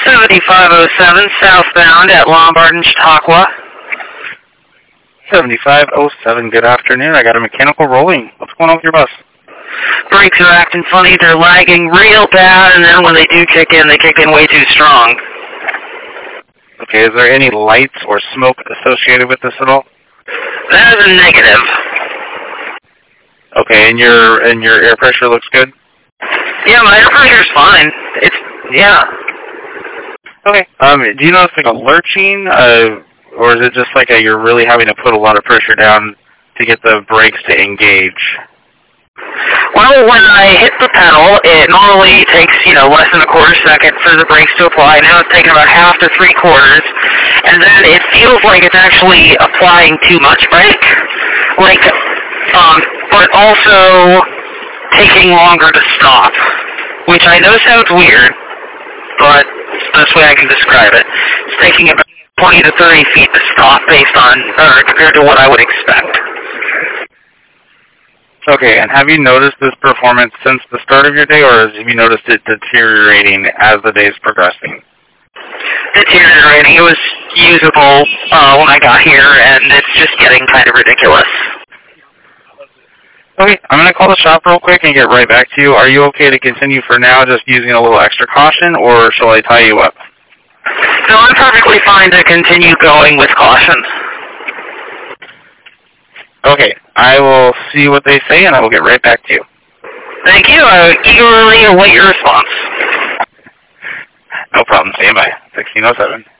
7507 southbound at Lombard and Chautauqua. 7507, good afternoon. I got a mechanical rolling. What's going on with your bus? Brakes are acting funny. They're lagging real bad, and then when they do kick in, they kick in way too strong. Okay, is there any lights or smoke associated with this at all? That is a negative. Okay, and your air pressure looks good? Yeah, my air pressure's fine. Yeah. Okay. Do you notice like a lurching, or is it just like you're really having to put a lot of pressure down to get the brakes to engage? Well, when I hit the pedal, it normally takes, less than a quarter second for the brakes to apply. Now it's taking about half to 3/4, and then it feels like it's actually applying too much brake, but also taking longer to stop, which I know sounds weird, but it's the best way I can describe it. It's taking about 20 to 30 feet to stop compared to what I would expect. Okay, and have you noticed this performance since the start of your day, or have you noticed it deteriorating as the day is progressing? Deteriorating. It was usable when I got here, and it's just getting kind of ridiculous. Okay, I'm going to call the shop real quick and get right back to you. Are you okay to continue for now, just using a little extra caution, or shall I tie you up? No, I'm perfectly fine to continue going with caution. Okay, I will see what they say, and I will get right back to you. Thank you. I eagerly await your response. No problem. Stand by. 1607.